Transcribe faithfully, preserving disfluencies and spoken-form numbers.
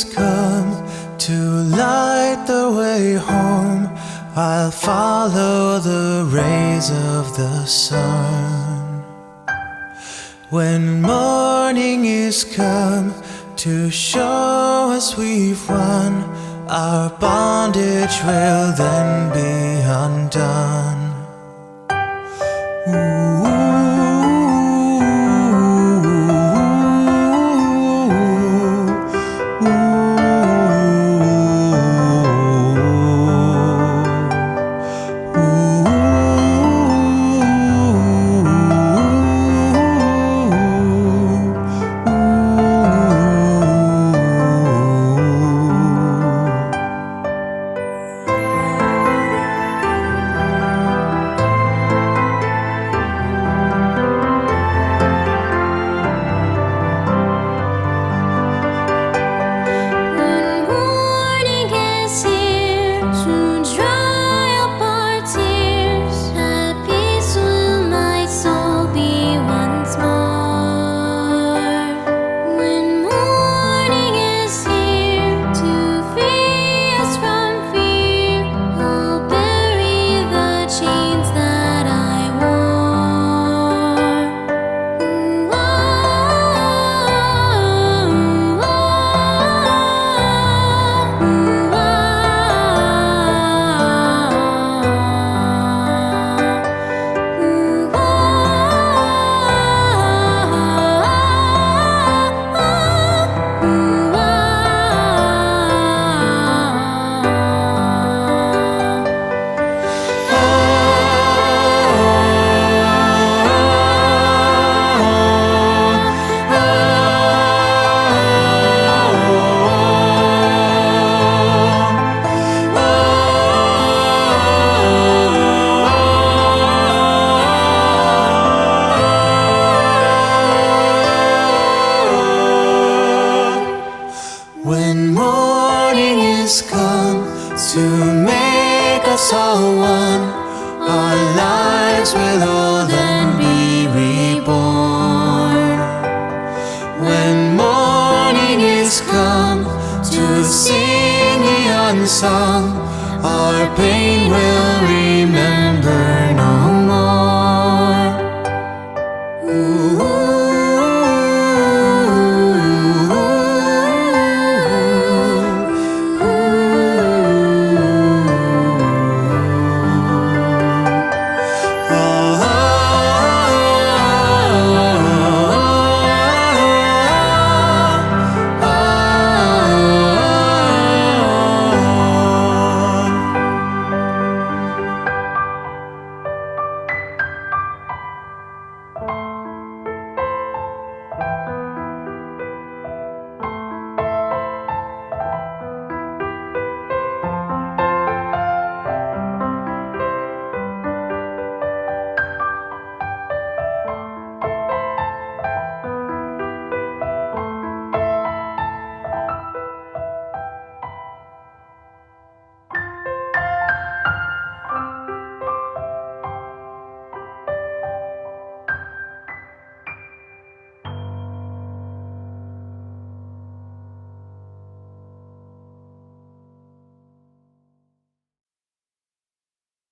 is come to light the way home, I'll follow the rays of the sun. When morning is come to show us we've won, our bondage will then be undone. Ooh. When morning is come to make us all one, our lives will all then be reborn. When morning is come to sing the unsung, our pain will remember no more. Ooh.